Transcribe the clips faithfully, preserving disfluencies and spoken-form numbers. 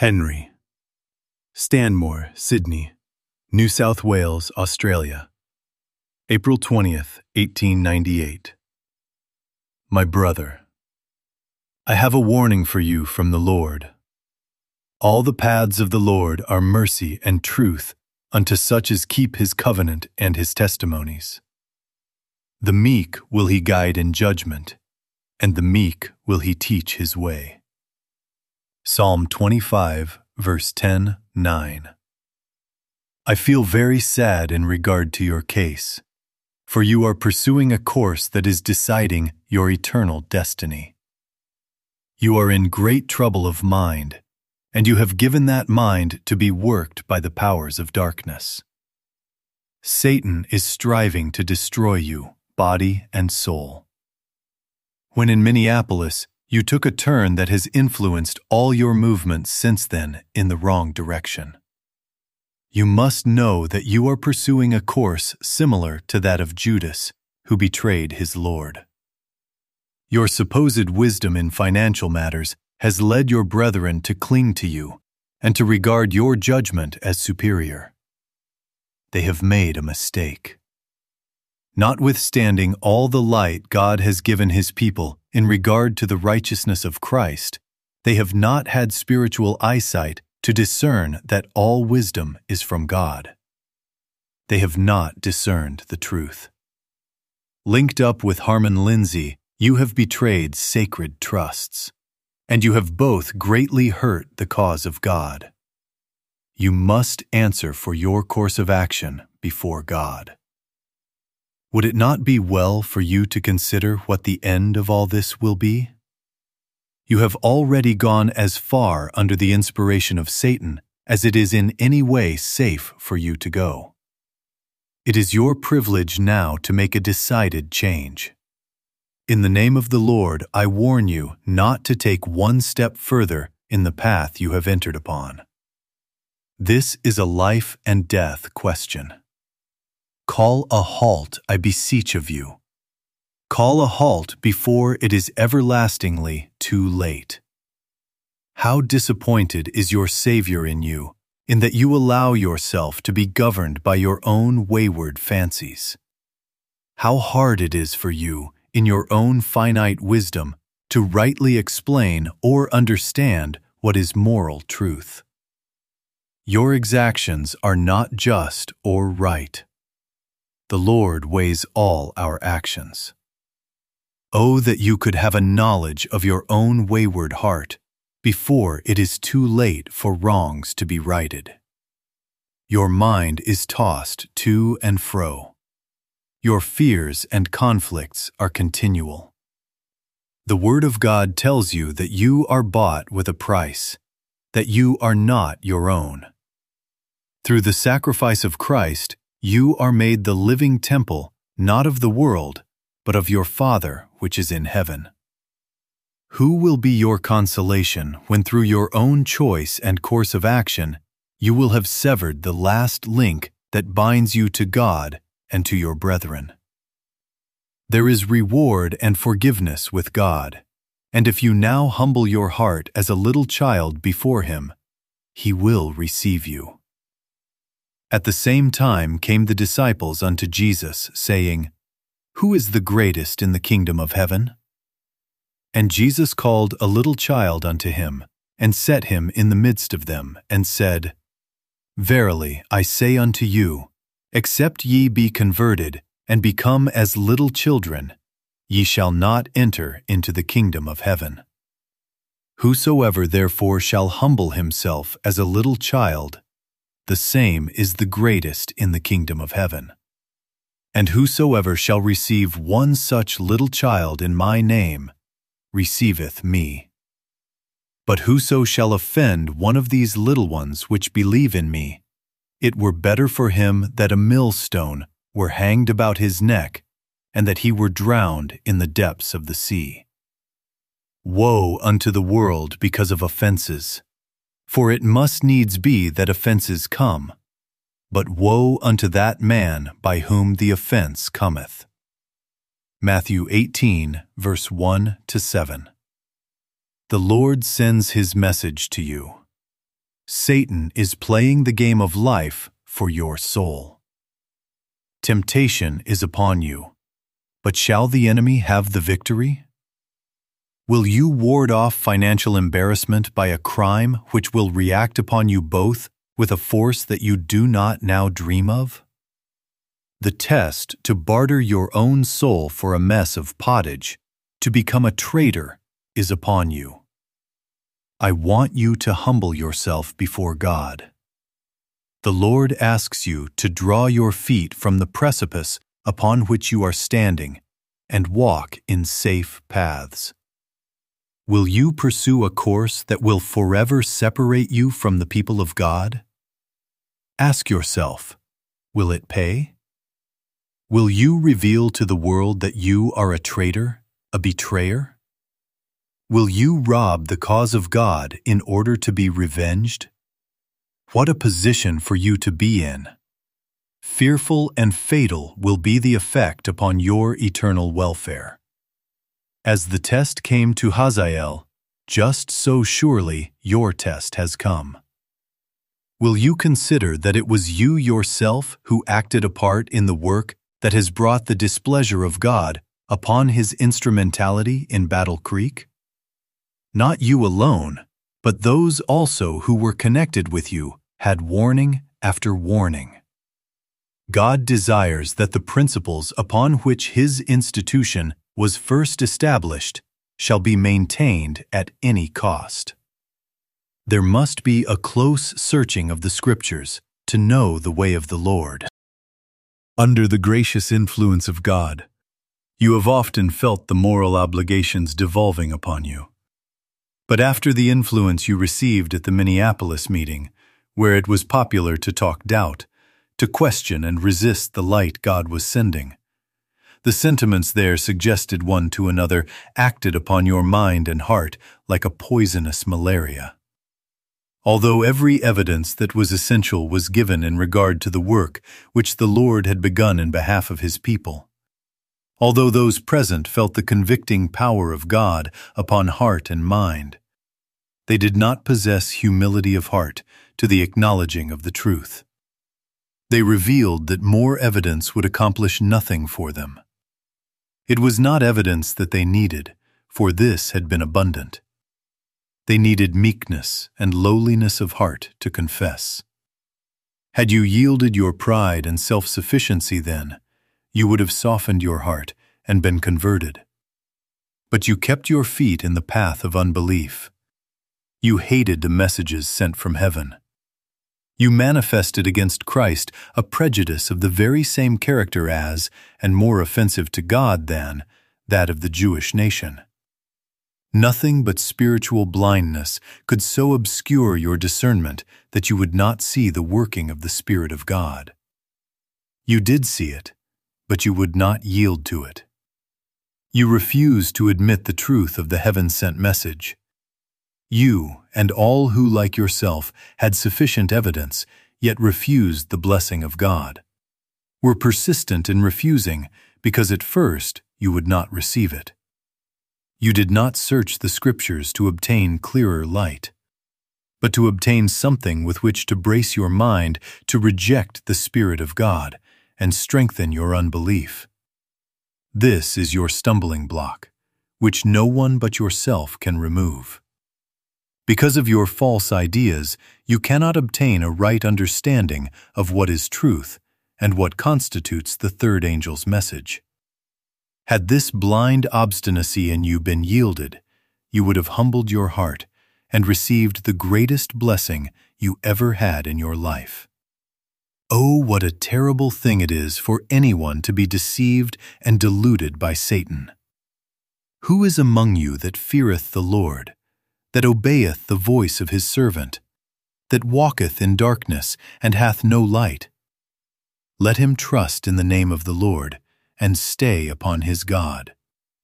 Henry. Stanmore, Sydney, New South Wales, Australia. April twentieth, eighteen ninety-eight. My brother, I have a warning for you from the Lord. All the paths of the Lord are mercy and truth unto such as keep his covenant and his testimonies. The meek will he guide in judgment, and the meek will he teach his way. Psalm twenty-five, verse ten, nine. I feel very sad in regard to your case, for you are pursuing a course that is deciding your eternal destiny. You are in great trouble of mind, and you have given that mind to be worked by the powers of darkness. Satan is striving to destroy you, body and soul. When in Minneapolis, you took a turn that has influenced all your movements since then in the wrong direction. You must know that you are pursuing a course similar to that of Judas, who betrayed his Lord. Your supposed wisdom in financial matters has led your brethren to cling to you and to regard your judgment as superior. They have made a mistake. Notwithstanding all the light God has given his people in regard to the righteousness of Christ, they have not had spiritual eyesight to discern that all wisdom is from God. They have not discerned the truth. Linked up with Harmon Lindsay, you have betrayed sacred trusts, and you have both greatly hurt the cause of God. You must answer for your course of action before God. Would it not be well for you to consider what the end of all this will be? You have already gone as far under the inspiration of Satan as it is in any way safe for you to go. It is your privilege now to make a decided change. In the name of the Lord, I warn you not to take one step further in the path you have entered upon. This is a life and death question. Call a halt, I beseech of you. Call a halt before it is everlastingly too late. How disappointed is your Savior in you, in that you allow yourself to be governed by your own wayward fancies. How hard it is for you, in your own finite wisdom, to rightly explain or understand what is moral truth. Your exactions are not just or right. The Lord weighs all our actions. Oh, that you could have a knowledge of your own wayward heart before it is too late for wrongs to be righted. Your mind is tossed to and fro. Your fears and conflicts are continual. The Word of God tells you that you are bought with a price, that you are not your own. Through the sacrifice of Christ, you are made the living temple, not of the world, but of your Father which is in heaven. Who will be your consolation when through your own choice and course of action you will have severed the last link that binds you to God and to your brethren? There is reward and forgiveness with God, and if you now humble your heart as a little child before Him, He will receive you. At the same time came the disciples unto Jesus, saying, Who is the greatest in the kingdom of heaven? And Jesus called a little child unto him, and set him in the midst of them, and said, Verily I say unto you, except ye be converted, and become as little children, ye shall not enter into the kingdom of heaven. Whosoever therefore shall humble himself as a little child, the same is the greatest in the kingdom of heaven. And whosoever shall receive one such little child in my name, receiveth me. But whoso shall offend one of these little ones which believe in me, it were better for him that a millstone were hanged about his neck, and that he were drowned in the depths of the sea. Woe unto the world because of offenses! For it must needs be that offenses come, but woe unto that man by whom the offense cometh. Matthew eighteen, verse one to seven. The Lord sends His message to you. Satan is playing the game of life for your soul. Temptation is upon you, but shall the enemy have the victory? Will you ward off financial embarrassment by a crime which will react upon you both with a force that you do not now dream of? The test to barter your own soul for a mess of pottage, to become a traitor, is upon you. I want you to humble yourself before God. The Lord asks you to draw your feet from the precipice upon which you are standing and walk in safe paths. Will you pursue a course that will forever separate you from the people of God? Ask yourself, will it pay? Will you reveal to the world that you are a traitor, a betrayer? Will you rob the cause of God in order to be revenged? What a position for you to be in! Fearful and fatal will be the effect upon your eternal welfare. As the test came to Hazael, just so surely your test has come. Will you consider that it was you yourself who acted a part in the work that has brought the displeasure of God upon his instrumentality in Battle Creek? Not you alone, but those also who were connected with you had warning after warning. God desires that the principles upon which his institution was first established shall be maintained at any cost. There must be a close searching of the Scriptures to know the way of the Lord. Under the gracious influence of God, you have often felt the moral obligations devolving upon you. But after the influence you received at the Minneapolis meeting, where it was popular to talk doubt, to question and resist the light God was sending, the sentiments there suggested one to another acted upon your mind and heart like a poisonous malaria. Although every evidence that was essential was given in regard to the work which the Lord had begun in behalf of his people, although those present felt the convicting power of God upon heart and mind, they did not possess humility of heart to the acknowledging of the truth. They revealed that more evidence would accomplish nothing for them. It was not evidence that they needed, for this had been abundant. They needed meekness and lowliness of heart to confess. Had you yielded your pride and self-sufficiency then, you would have softened your heart and been converted. But you kept your feet in the path of unbelief. You hated the messages sent from heaven. You manifested against Christ a prejudice of the very same character as, and more offensive to God than, that of the Jewish nation. Nothing but spiritual blindness could so obscure your discernment that you would not see the working of the Spirit of God. You did see it, but you would not yield to it. You refused to admit the truth of the heaven-sent message. You, and all who, like yourself, had sufficient evidence, yet refused the blessing of God, were persistent in refusing because at first you would not receive it. You did not search the Scriptures to obtain clearer light, but to obtain something with which to brace your mind to reject the Spirit of God and strengthen your unbelief. This is your stumbling block, which no one but yourself can remove. Because of your false ideas, you cannot obtain a right understanding of what is truth and what constitutes the third angel's message. Had this blind obstinacy in you been yielded, you would have humbled your heart and received the greatest blessing you ever had in your life. Oh, what a terrible thing it is for anyone to be deceived and deluded by Satan. Who is among you that feareth the Lord, that obeyeth the voice of his servant, that walketh in darkness and hath no light? Let him trust in the name of the Lord, and stay upon his God.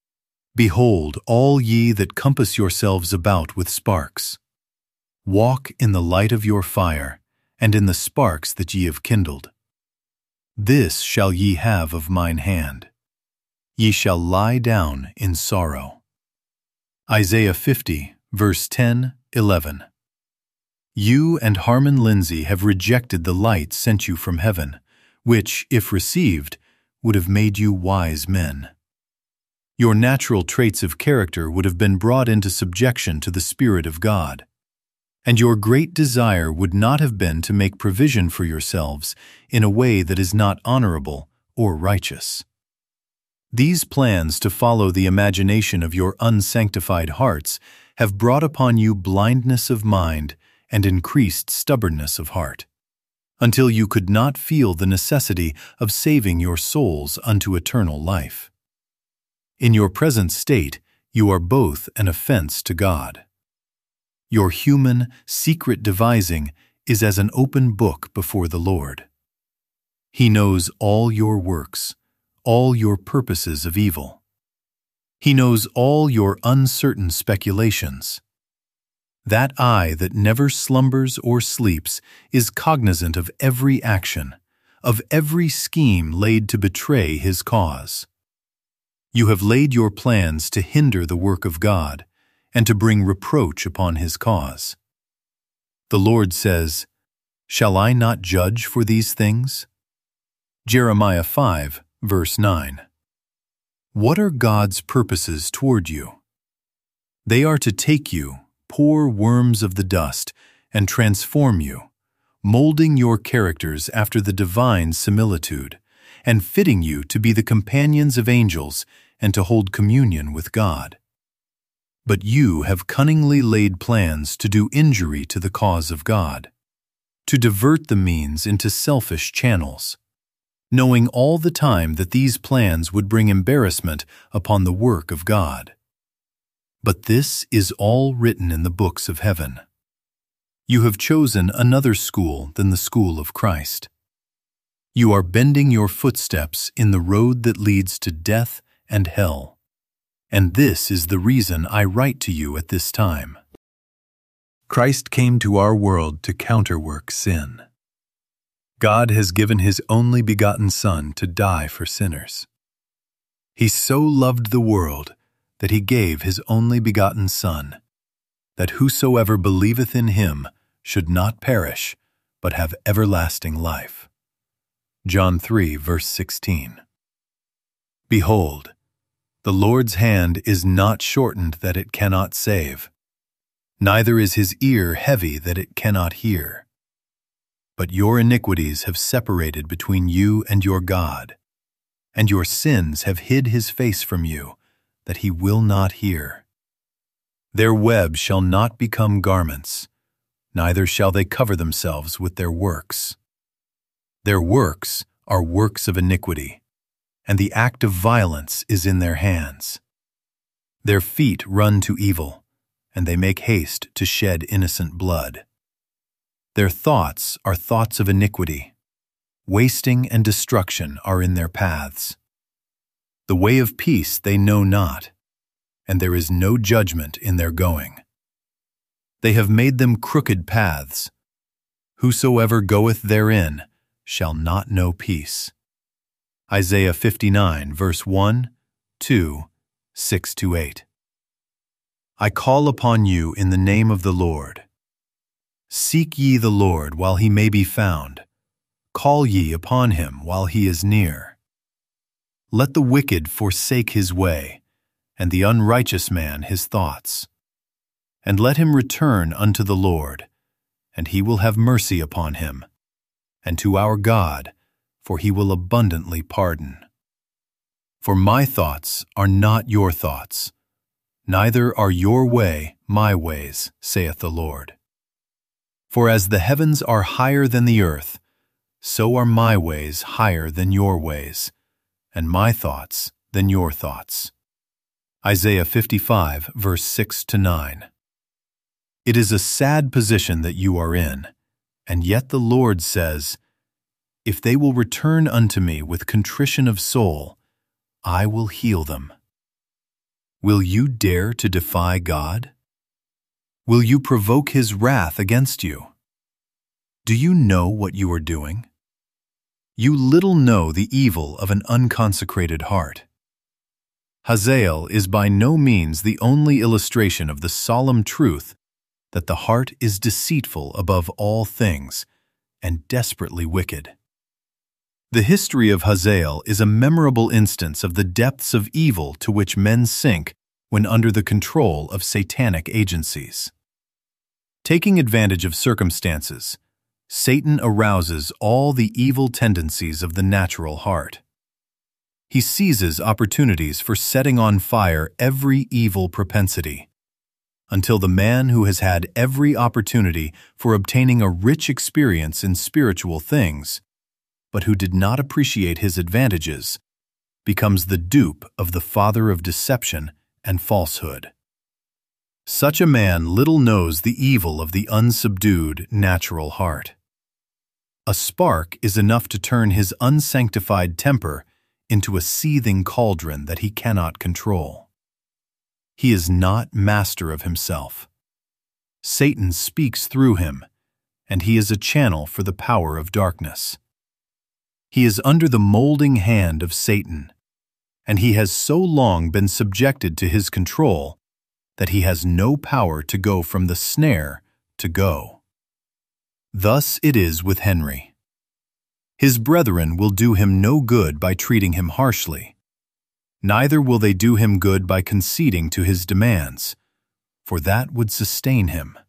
Behold, all ye that compass yourselves about with sparks, walk in the light of your fire, and in the sparks that ye have kindled. This shall ye have of mine hand. Ye shall lie down in sorrow. Isaiah fifty, verse ten, eleven. You and Harmon Lindsay have rejected the light sent you from heaven, which, if received, would have made you wise men. Your natural traits of character would have been brought into subjection to the Spirit of God, and your great desire would not have been to make provision for yourselves in a way that is not honorable or righteous. These plans to follow the imagination of your unsanctified hearts have brought upon you blindness of mind and increased stubbornness of heart, until you could not feel the necessity of saving your souls unto eternal life. In your present state, you are both an offense to God. Your human, secret devising is as an open book before the Lord. He knows all your works, all your purposes of evil. He knows all your uncertain speculations. That eye that never slumbers or sleeps is cognizant of every action, of every scheme laid to betray His cause. You have laid your plans to hinder the work of God and to bring reproach upon His cause. The Lord says, "Shall I not judge for these things?" Jeremiah five, verse nine. What are God's purposes toward you? They are to take you, poor worms of the dust, and transform you, molding your characters after the divine similitude, and fitting you to be the companions of angels and to hold communion with God. But you have cunningly laid plans to do injury to the cause of God, to divert the means into selfish channels, knowing all the time that these plans would bring embarrassment upon the work of God. But this is all written in the books of heaven. You have chosen another school than the school of Christ. You are bending your footsteps in the road that leads to death and hell. And this is the reason I write to you at this time. Christ came to our world to counterwork sin. God has given His only begotten Son to die for sinners. He so loved the world that He gave His only begotten Son, that whosoever believeth in Him should not perish, but have everlasting life. John three, verse sixteen. Behold, the Lord's hand is not shortened that it cannot save, neither is His ear heavy that it cannot hear. But your iniquities have separated between you and your God, and your sins have hid His face from you, that He will not hear. Their web shall not become garments, neither shall they cover themselves with their works. Their works are works of iniquity, and the act of violence is in their hands. Their feet run to evil, and they make haste to shed innocent blood. Their thoughts are thoughts of iniquity. Wasting and destruction are in their paths. The way of peace they know not, and there is no judgment in their going. They have made them crooked paths. Whosoever goeth therein shall not know peace. Isaiah fifty-nine, verse one, two, six to eight. I call upon you in the name of the Lord. Seek ye the Lord while He may be found. Call ye upon Him while He is near. Let the wicked forsake his way, and the unrighteous man his thoughts. And let him return unto the Lord, and He will have mercy upon him, and to our God, for He will abundantly pardon. For my thoughts are not your thoughts, neither are your way my ways, saith the Lord. For as the heavens are higher than the earth, so are my ways higher than your ways, and my thoughts than your thoughts. Isaiah fifty-five, verse six to nine. It is a sad position that you are in, and yet the Lord says, If they will return unto me with contrition of soul, I will heal them. Will you dare to defy God? Will you provoke His wrath against you? Do you know what you are doing? You little know the evil of an unconsecrated heart. Hazael is by no means the only illustration of the solemn truth that the heart is deceitful above all things and desperately wicked. The history of Hazael is a memorable instance of the depths of evil to which men sink when under the control of satanic agencies. Taking advantage of circumstances, Satan arouses all the evil tendencies of the natural heart. He seizes opportunities for setting on fire every evil propensity, until the man who has had every opportunity for obtaining a rich experience in spiritual things, but who did not appreciate his advantages, becomes the dupe of the father of deception and falsehood. Such a man little knows the evil of the unsubdued natural heart. A spark is enough to turn his unsanctified temper into a seething cauldron that he cannot control. He is not master of himself. Satan speaks through him, and he is a channel for the power of darkness. He is under the molding hand of Satan, and he has so long been subjected to his control that he has no power to go from the snare to go. Thus it is with Henry. His brethren will do him no good by treating him harshly. Neither will they do him good by conceding to his demands, for that would sustain him.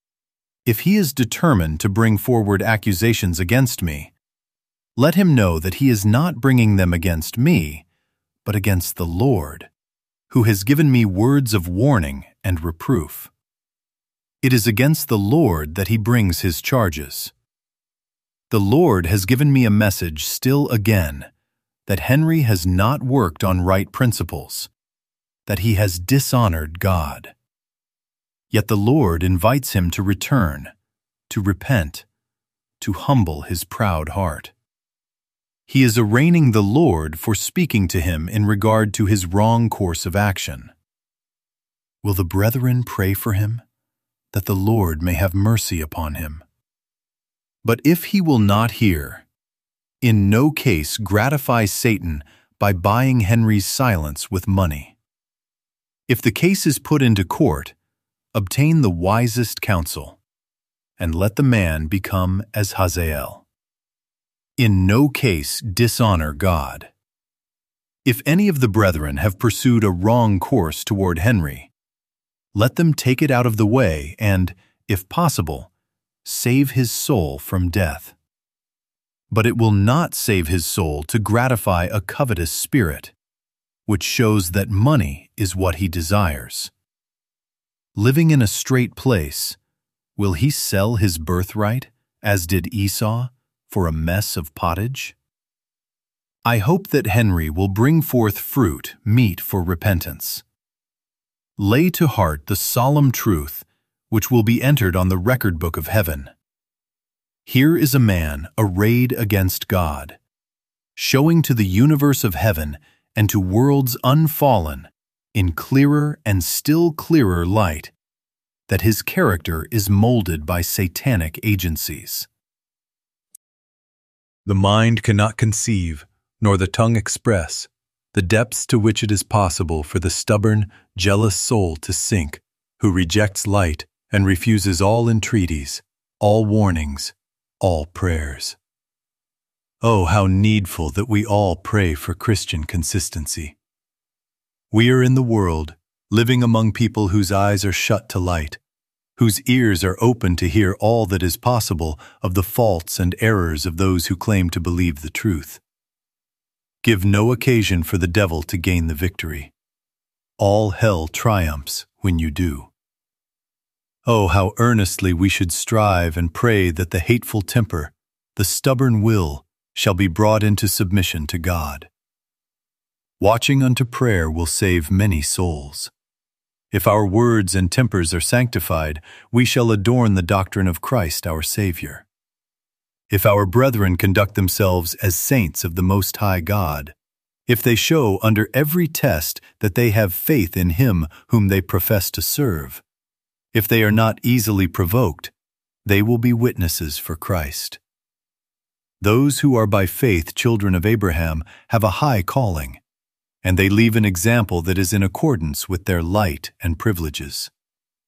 If he is determined to bring forward accusations against me, let him know that he is not bringing them against me, but against the Lord, who has given me words of warning and reproof. It is against the Lord that he brings his charges. The Lord has given me a message still again, that Henry has not worked on right principles, that he has dishonored God. Yet the Lord invites him to return, to repent, to humble his proud heart. He is arraigning the Lord for speaking to him in regard to his wrong course of action. Will the brethren pray for him, that the Lord may have mercy upon him? But if he will not hear, in no case gratify Satan by buying Henry's silence with money. If the case is put into court, obtain the wisest counsel, and let the man become as Hazael. In no case dishonor God. If any of the brethren have pursued a wrong course toward Henry, let them take it out of the way and, if possible, save his soul from death. But it will not save his soul to gratify a covetous spirit, which shows that money is what he desires. Living in a straight place, will he sell his birthright, as did Esau, for a mess of pottage? I hope that Henry will bring forth fruit meet for repentance. Lay to heart the solemn truth which will be entered on the record book of heaven. Here is a man arrayed against God, showing to the universe of heaven and to worlds unfallen, in clearer and still clearer light, that his character is molded by satanic agencies. The mind cannot conceive, nor the tongue express, the depths to which it is possible for the stubborn, jealous soul to sink, who rejects light and refuses all entreaties, all warnings, all prayers. Oh, how needful that we all pray for Christian consistency. We are in the world, living among people whose eyes are shut to light, whose ears are open to hear all that is possible of the faults and errors of those who claim to believe the truth. Give no occasion for the devil to gain the victory. All hell triumphs when you do. Oh, how earnestly we should strive and pray that the hateful temper, the stubborn will, shall be brought into submission to God. Watching unto prayer will save many souls. If our words and tempers are sanctified, we shall adorn the doctrine of Christ our Savior. If our brethren conduct themselves as saints of the Most High God, if they show under every test that they have faith in Him whom they profess to serve, if they are not easily provoked, they will be witnesses for Christ. Those who are by faith children of Abraham have a high calling, and they leave an example that is in accordance with their light and privileges.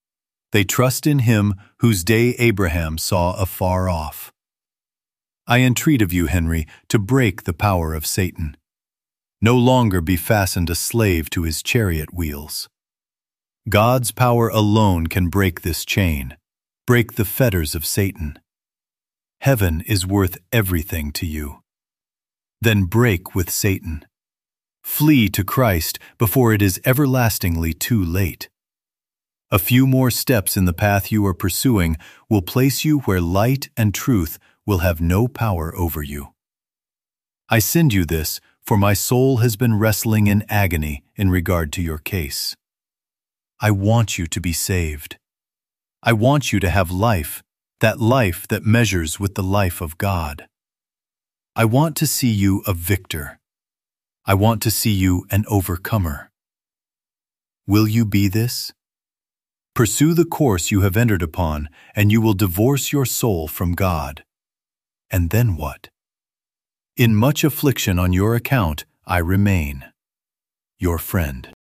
They trust in him whose day Abraham saw afar off. I entreat of you, Henry, to break the power of Satan. No longer be fastened a slave to his chariot wheels. God's power alone can break this chain, break the fetters of Satan. Heaven is worth everything to you. Then break with Satan. Flee to Christ before it is everlastingly too late. A few more steps in the path you are pursuing will place you where light and truth will have no power over you. I send you this, for my soul has been wrestling in agony in regard to your case. I want you to be saved. I want you to have life, that life that measures with the life of God. I want to see you a victor. I want to see you an overcomer. Will you be this? Pursue the course you have entered upon, and you will divorce your soul from God. And then what? In much affliction on your account, I remain your friend.